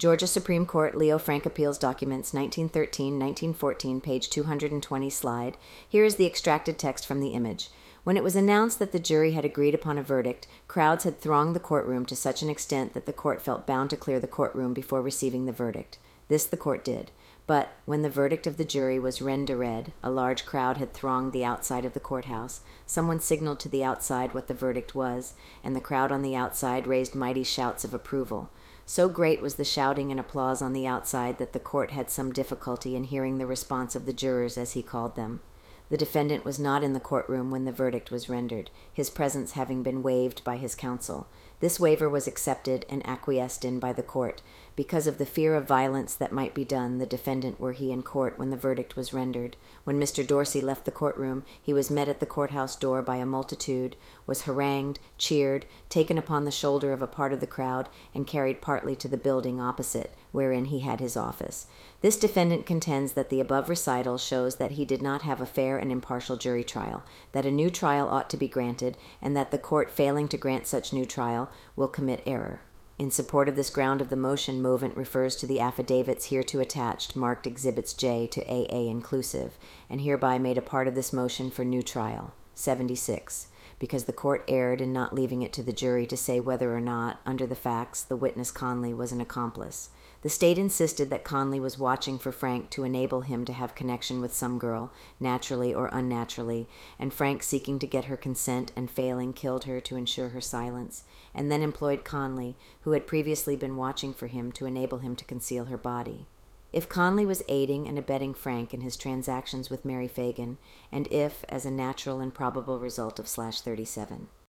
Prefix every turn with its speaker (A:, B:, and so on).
A: Georgia Supreme Court Leo Frank Appeals Documents 1913-1914, page 220 slide. Here is the extracted text from the image. When it was announced that the jury had agreed upon a verdict, crowds had thronged the courtroom to such an extent that the court felt bound to clear the courtroom before receiving the verdict. This the court did. But when the verdict of the jury was read, a large crowd had thronged the outside of the courthouse. Someone signaled to the outside what the verdict was, and the crowd on the outside raised mighty shouts of approval. So great was the shouting and applause on the outside that the court had some difficulty in hearing the response of the jurors, as he called them. The defendant was not in the courtroom when the verdict was rendered, his presence having been waived by his counsel. This waiver was accepted and acquiesced in by the court. Because of the fear of violence that might be done, the defendant were he in court when the verdict was rendered. When Mr. Dorsey left the courtroom, he was met at the courthouse door by a multitude, was harangued, cheered, taken upon the shoulder of a part of the crowd, and carried partly to the building opposite, wherein he had his office. This defendant contends that the above recital shows that he did not have a fair and impartial jury trial, that a new trial ought to be granted, and that the court, failing to grant such new trial, will commit error. In support of this ground of the motion, movant refers to the affidavits hereto attached, marked Exhibits J to AA inclusive, and hereby made a part of this motion for new trial. 76. Because the court erred in not leaving it to the jury to say whether or not, under the facts, the witness Conley was an accomplice. The state insisted that Conley was watching for Frank to enable him to have connection with some girl, naturally or unnaturally, and Frank, seeking to get her consent and failing, killed her to ensure her silence, and then employed Conley, who had previously been watching for him, to enable him to conceal her body. If Conley was aiding and abetting Frank in his transactions with Mary Fagan, and if, as a natural and probable result of /37.